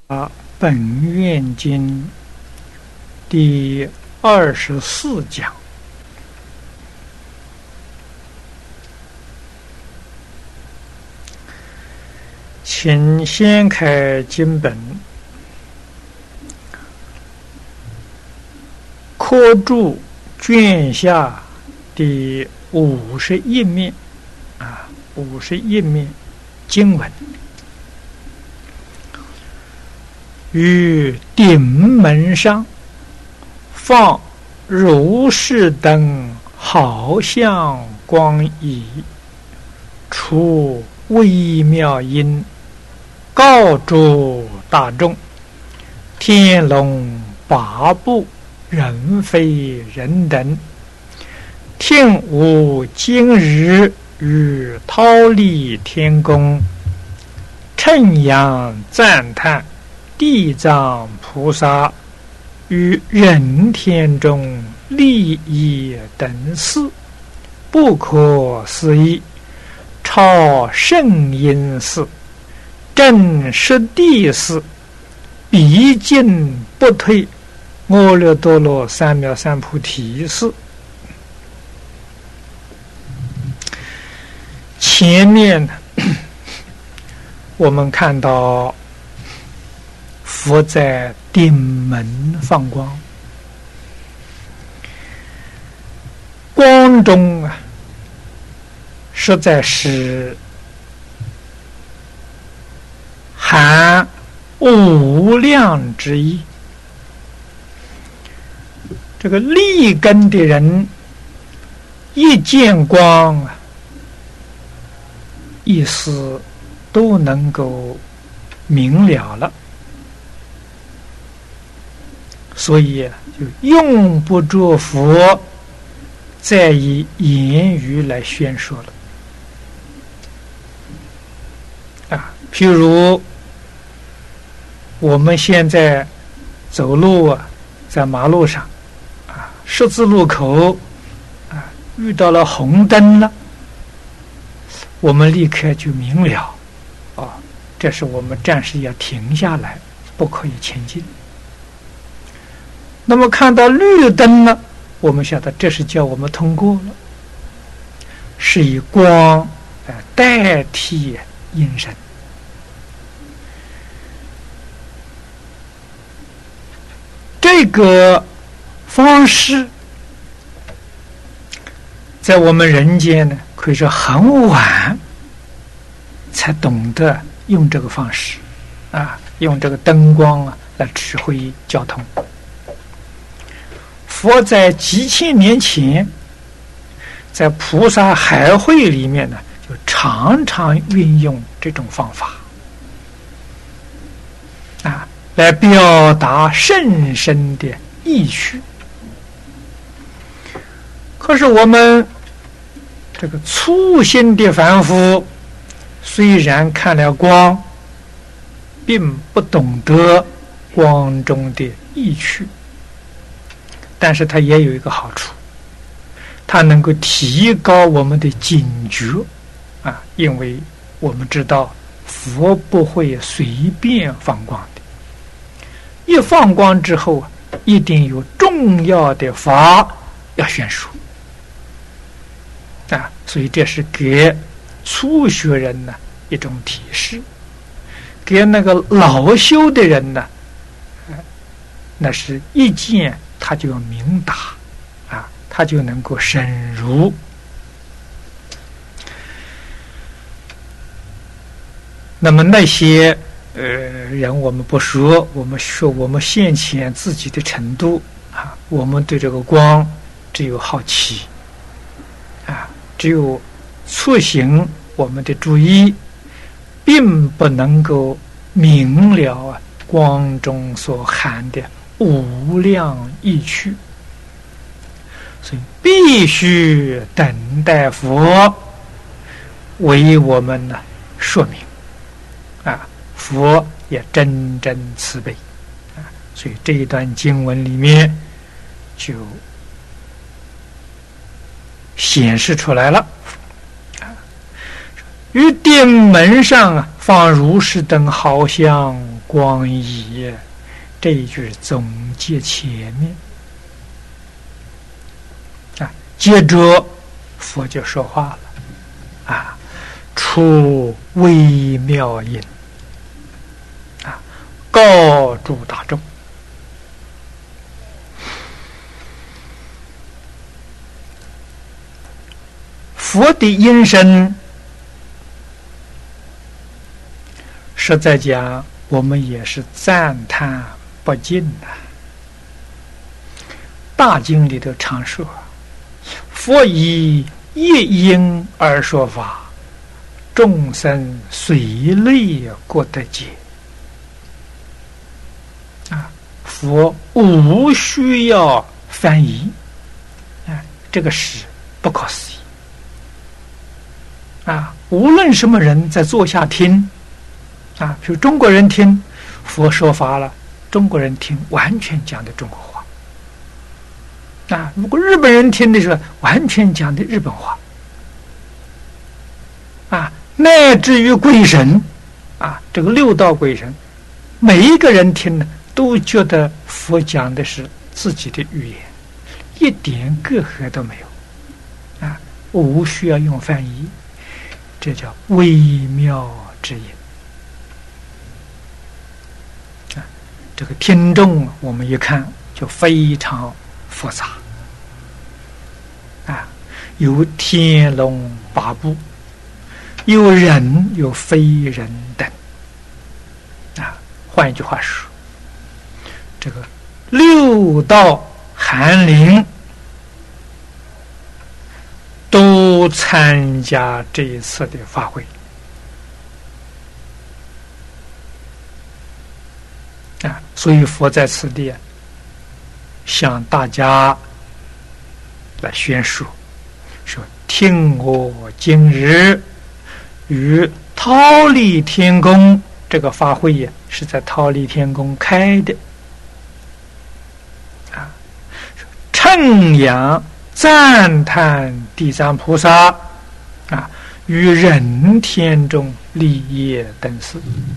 本愿经第24讲，请先开经本，科注卷下第51面，51面经文。于顶门上放如是等好像光仪，出微妙音，告诸大众：天龙八部、人非人等，听吾今日与忉利天宫，称扬赞叹地藏菩萨于人天中利益等事，不可思议，超圣因事，正实地事，毕竟不退，阿耨多罗三藐三菩提事。前面我们看到佛在顶门放光，光中实在是含无量之意。这个立根的人一见光，意思都能够明了了，所以就用不着佛再以言语来宣说了。譬如我们现在走路在马路上十字路口遇到了红灯了，我们立刻就明了这是我们暂时要停下来，不可以前进。那么看到绿灯了，我们晓得这是叫我们通过了，是以光代替音声。这个方式在我们人间呢，可以说很晚才懂得用这个方式用这个灯光来指挥交通。佛在几千年前在菩萨海会里面呢，就常常运用这种方法来表达甚深的意趣。可是我们这个粗心的凡夫，虽然看了光，并不懂得光中的意趣，但是它也有一个好处，它能够提高我们的警觉因为我们知道佛不会随便放光的，一放光之后一定有重要的法要宣说所以这是给初学人呢一种提示，给那个老修的人呢那是一见他就明达他就能够深入。那么那些人我们不说，我们说我们现前自己的程度我们对这个光只有好奇只有促醒我们的注意，并不能够明了光中所含的无量意趣，所以必须等待佛为我们说明佛也真正慈悲所以这一段经文里面就显示出来了于顶门上放如是等好像光矣。这一句总结前面接着佛就说话了出微妙音告诸大众。佛的音声，实在讲，我们也是赞叹不尽大经里头常说，佛以一音而说法，众生随类各得解佛无需要翻译这个是不可思议无论什么人在坐下听比如中国人听佛说法了，中国人听完全讲的中国话如果日本人听的时候，完全讲的日本话乃至于鬼神这个六道鬼神，每一个人听呢，都觉得佛讲的是自己的语言，一点隔阂都没有无需要用翻译，这叫微妙之音这个听众我们一看就非常复杂有天龙八部，有人有非人等换一句话说，这个六道寒灵都参加这一次的法会所以佛在此地向大家来宣说，说听我今日与忉利天宫，这个法会是在忉利天宫开的称扬赞叹地藏菩萨于人天中利业等事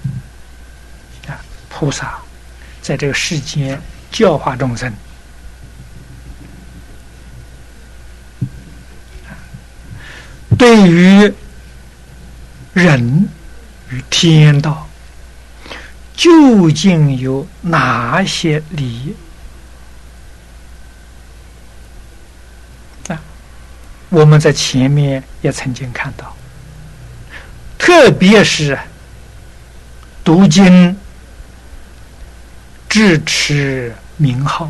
菩萨在这个世间教化众生对于人与天道究竟有哪些利益我们在前面也曾经看到，特别是读经智持名号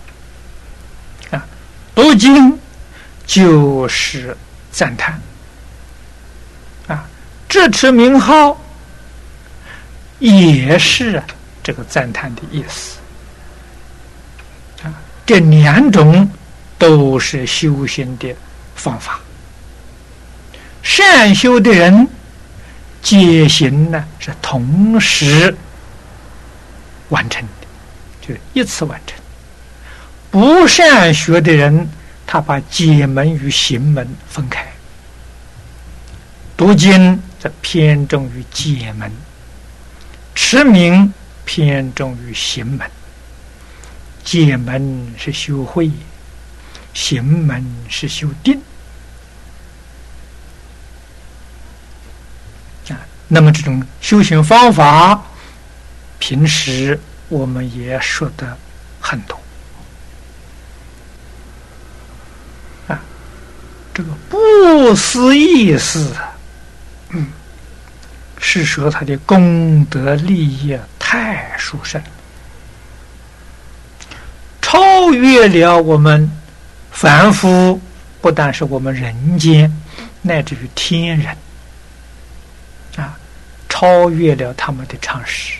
读经就是赞叹智持名号也是这个赞叹的意思这两种都是修行的方法。善修的人戒行呢是同时完成的，就一次完成。不善学的人，他把戒门与行门分开。读经则偏重于戒门，持名偏重于行门。戒门是修慧，行门是修定那么这种修行方法平时我们也说得很多这个不思议事是说他的功德利益太殊胜，超越了我们凡夫，不但是我们人间，乃至于天人超越了他们的常识，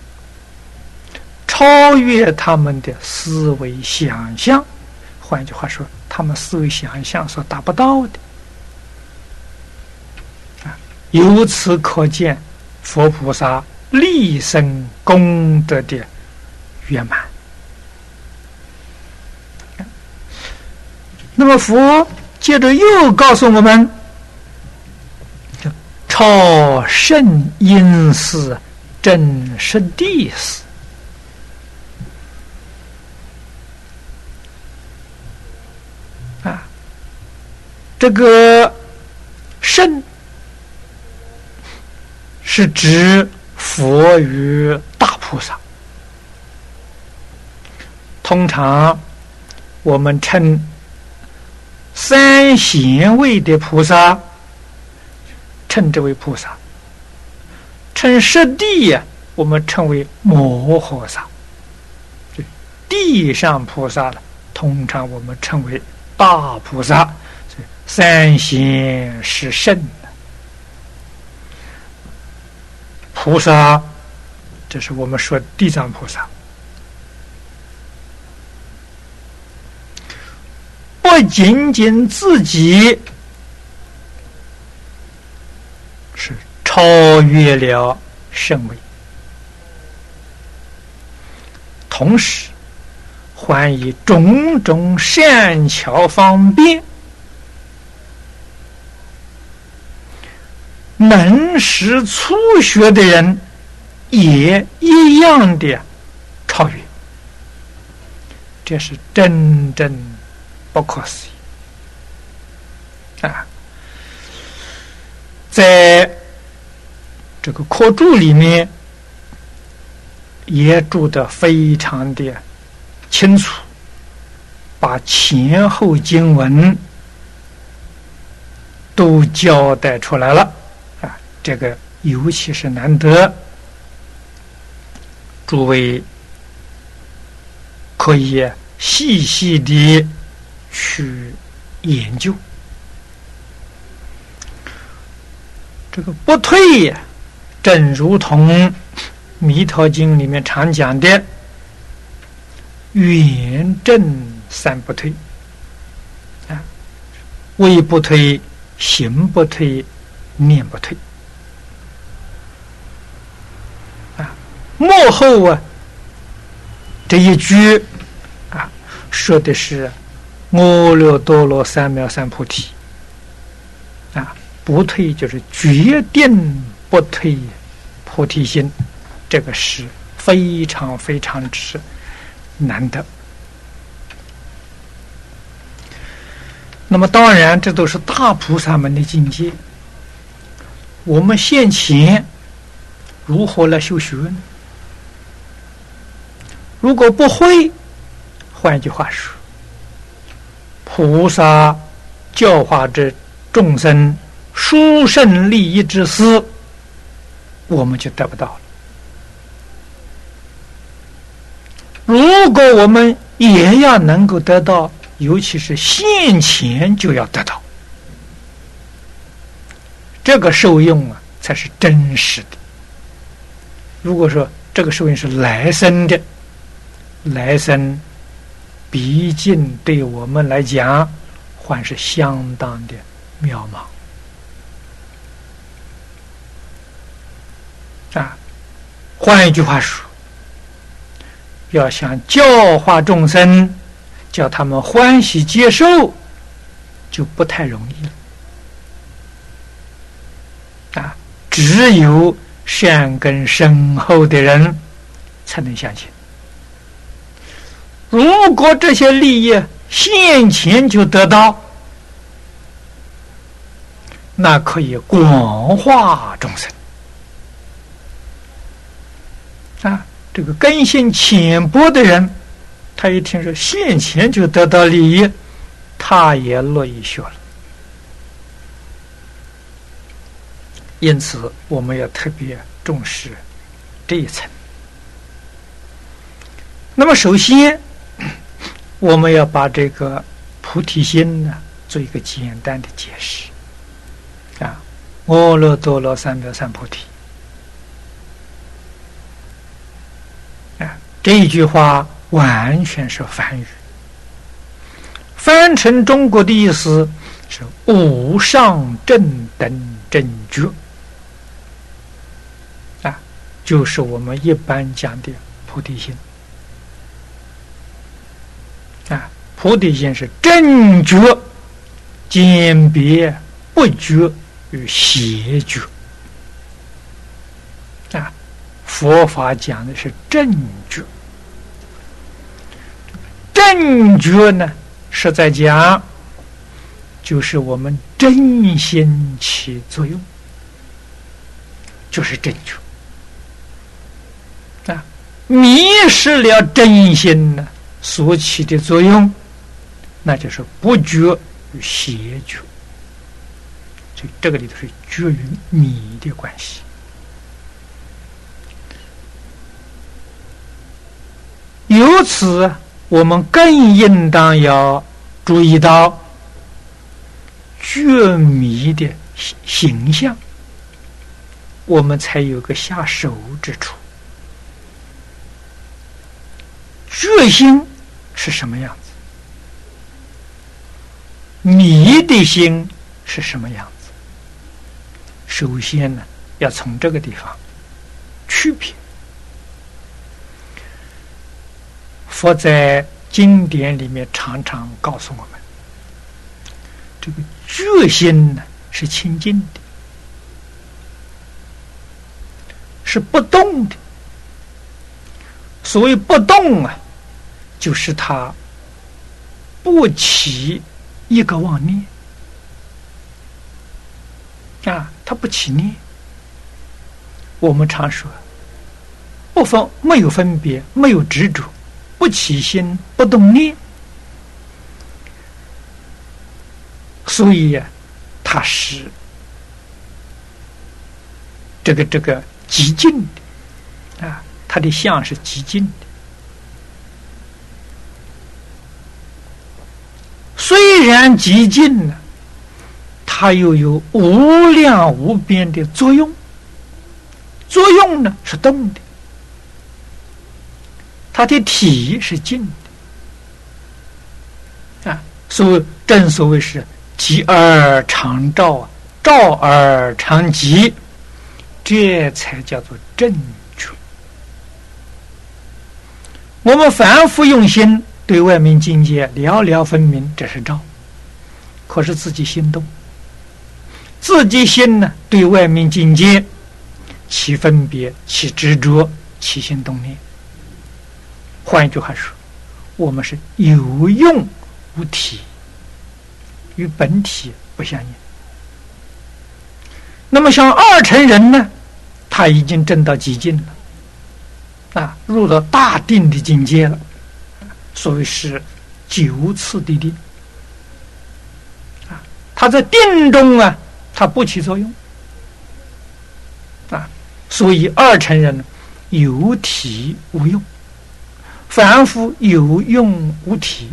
超越他们的思维想象。换句话说，他们思维想象所达不到的由此可见佛菩萨立身功德的圆满。那么佛接着又告诉我们，超胜因事真实的意思。这个圣是指佛与大菩萨，通常我们称三贤位的菩萨称这位菩萨，称实地呀，我们称为摩诃萨，地上菩萨了，通常我们称为大菩萨。三贤是圣菩萨，这是我们说地藏菩萨，不仅仅自己是超越了圣位，同时还以种种善巧方便能识初学的人也一样的超越，这是真正不可思议啊！在这个课注里面也注得非常的清楚，把前后经文都交代出来了。这个尤其是难得，诸位可以细细的去研究。这个不退，正如同《弥陀经》里面常讲的圆正三不退啊，位不退，行不退，念不退。幕后啊，这一句啊，说的是阿耨多罗三藐三菩提啊，不退就是决定不退菩提心，这个是非常非常之难得。那么当然，这都是大菩萨们的境界。我们现前如何来修学呢？如果不会，换句话说，菩萨教化之众生殊胜利益之事，我们就得不到了。如果我们也要能够得到，尤其是现前就要得到，这个受用啊，才是真实的。如果说这个受用是来生的，来生毕竟对我们来讲还是相当的渺茫啊。换一句话说，要想教化众生，叫他们欢喜接受，就不太容易了啊。只有善根深厚的人才能相信。如果这些利益现前就得到，那可以广化众生啊。这个根性浅薄的人，他一听说现前就得到利益，他也乐意学了。因此我们要特别重视这一层。那么首先我们要把这个菩提心呢做一个简单的解释啊，阿耨多罗三藐三菩提啊，这一句话完全是梵语，翻成中国的意思是无上正等正觉啊，就是我们一般讲的菩提心啊。菩提心是正觉鉴别不觉与邪觉啊， 佛法讲的是正觉，正觉呢是在讲，就是我们真心起作用，就是正觉啊。迷失了真心呢所起的作用，那就是不觉与邪觉。所以这个里头是觉与迷的关系。由此，我们更应当要注意到觉迷的形象，我们才有个下手之处。觉心是什么样子？迷的心是什么样子？首先呢，要从这个地方区别。佛在经典里面常常告诉我们，这个觉心呢是清净的，是不动的。所谓不动啊，就是它不起一个妄念啊，它不起念。我们常说，没有分别，没有执着，不起心，不动念，所以呀，它是这个极静的啊，它的相是极静的。虽然极静呢，它又有无量无边的作用，作用呢是动的。它的体是静的啊，正所谓是极而常照，照而常极，这才叫做正觉。我们凡夫用心对外面境界寥寥分明，这是照，可是自己心动，自己心呢对外面境界起分别，起执着，起心动念。换一句话说，我们是有用无体，与本体不相应。那么像二乘人呢，他已经证到极境了啊，入到大定的境界了，所谓是9次的定啊。他在定中啊，他不起作用啊，所以二乘人有体无用。凡夫有用无体，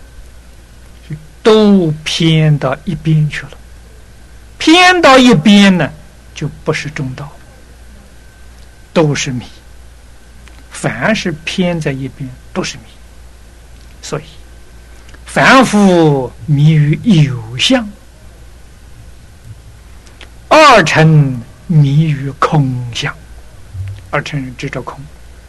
都偏到一边去了。偏到一边呢，就不是中道，都是迷。凡是偏在一边，都是迷。所以，凡夫迷于有相，二乘迷于空相。二乘人执着空。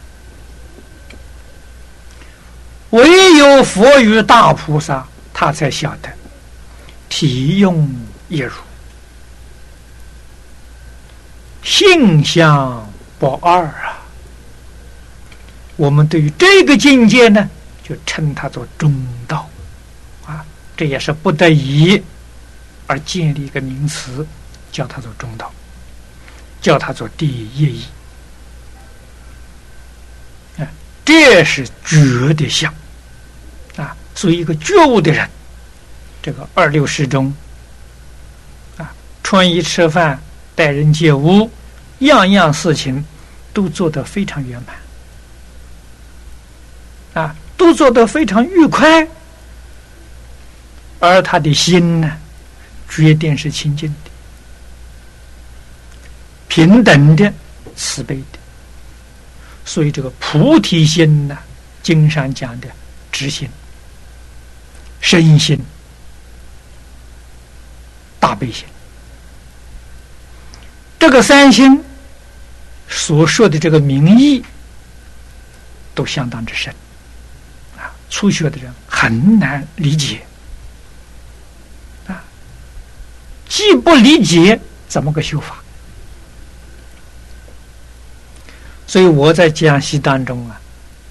唯有佛与大菩萨，他才晓得体用一如，性相不二啊。我们对于这个境界呢，就称它做中道啊，这也是不得已而建立一个名词，叫它做中道，叫它做第一义。这是觉的相啊，所以一个觉悟的人，这个26事中啊，穿衣吃饭、待人接物，样样事情都做得非常圆满啊，都做得非常愉快，而他的心呢，决定是清净的、平等的、慈悲的。所以这个菩提心呢，经上讲的直心、身心、大悲心，这个三心所说的这个名义都相当之深啊，初学的人很难理解啊，既不理解，怎么个修法？ 所以我在讲习当中啊，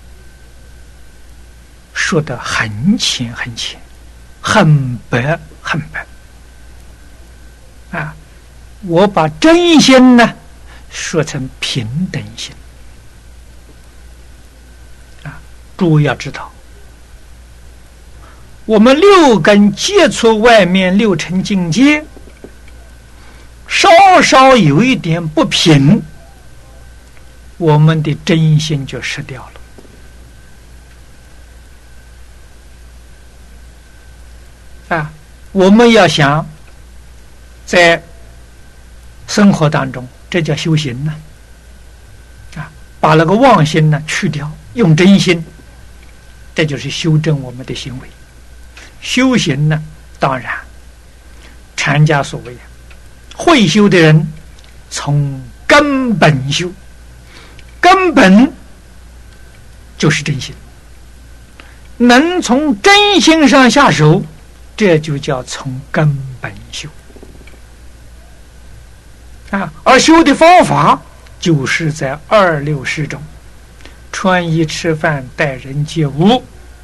说的很浅很浅，很白很白啊。我把真心呢说成平等心啊。诸位要知道，我们六根接触外面六尘境界，稍稍有一点不平，我们的真心就失掉了啊。我们要想在生活当中，这叫修行呢啊，把那个妄心呢去掉，用真心，这就是修正我们的行为。修行呢，当然禅家所谓会修的人从根本修，根本就是真心，能从真心上下手，这就叫从根本修啊。而修的方法就是在二六事中，穿衣吃饭待人接物，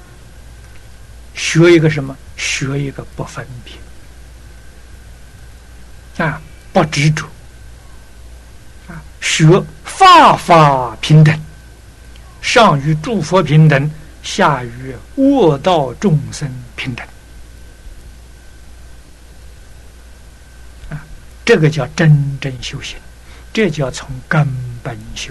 学一个什么？学一个不分别啊，不执着啊，学法法平等，上与诸佛平等，下与恶道众生平等啊，这个叫真正修行，这叫从根本修。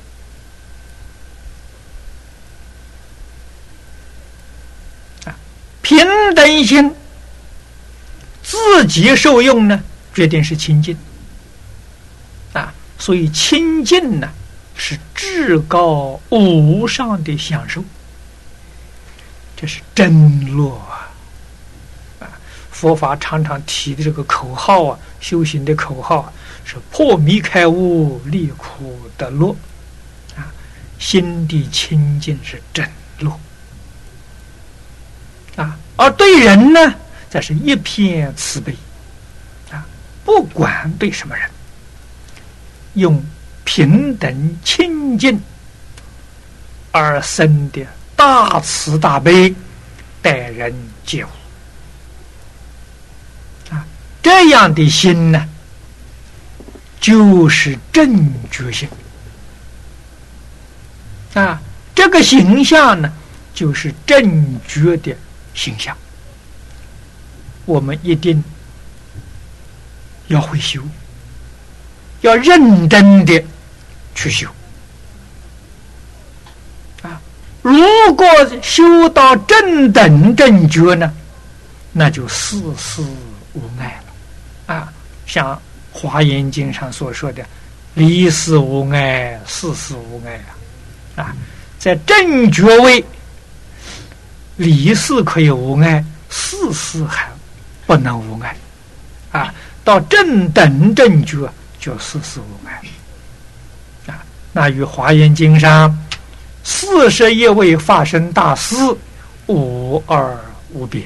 平等心自己受用呢，决定是清净啊。所以清净呢是至高无上的享受，这是真乐啊。佛法常常提的这个口号啊，修行的口号啊，是破迷开悟，离苦得乐啊。心地清净是真乐啊，而对人呢，则是一片慈悲啊，不管对什么人，用平等清净而生的大慈大悲待人接物啊，这样的心呢，就是正觉性啊。这个形象呢，就是正觉的形象。我们一定要会修，要认真的去修啊。如果修到正等正觉呢，那就事事无碍了啊。像《华严经》上所说的离事无碍，事事无碍啊。在正觉位，离事可以无碍，事事还不能无碍啊。到正等正觉就事事无碍啊。那与《华严经》上41位法身大师无二无别。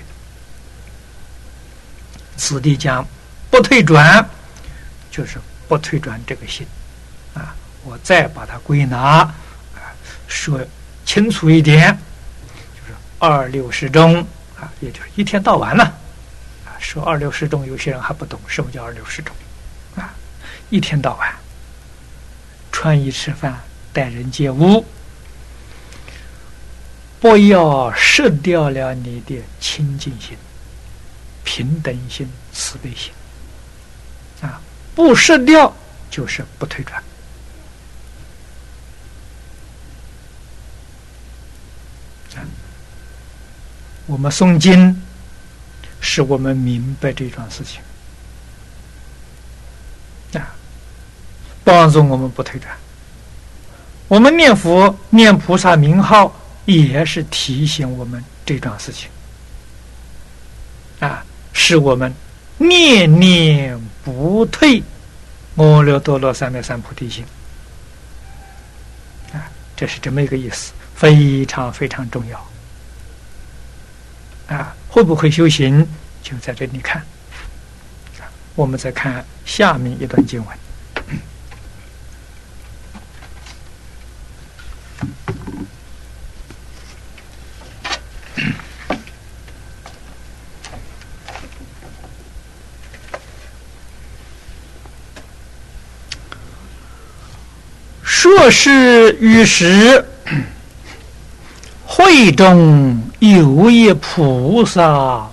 此地讲不退转，就是不退转这个心啊。我再把它归纳说清楚一点，就是二六时中啊，也就是一天到晚了啊。说二六时中，有些人还不懂什么叫二六时中啊。一天到晚穿衣吃饭待人接物，不要失掉了你的清净心、平等心、慈悲心啊。不失掉就是不退转。我们诵经使我们明白这桩事情啊，帮助我们不退转。我们念佛念菩萨名号也是提醒我们这桩事情啊，使我们念念不退阿耨多罗三藐三菩提心啊，这是这么一个意思，非常非常重要啊。会不会修行就在这里看。我们再看下面一段经文。 若是于是会中有一菩萨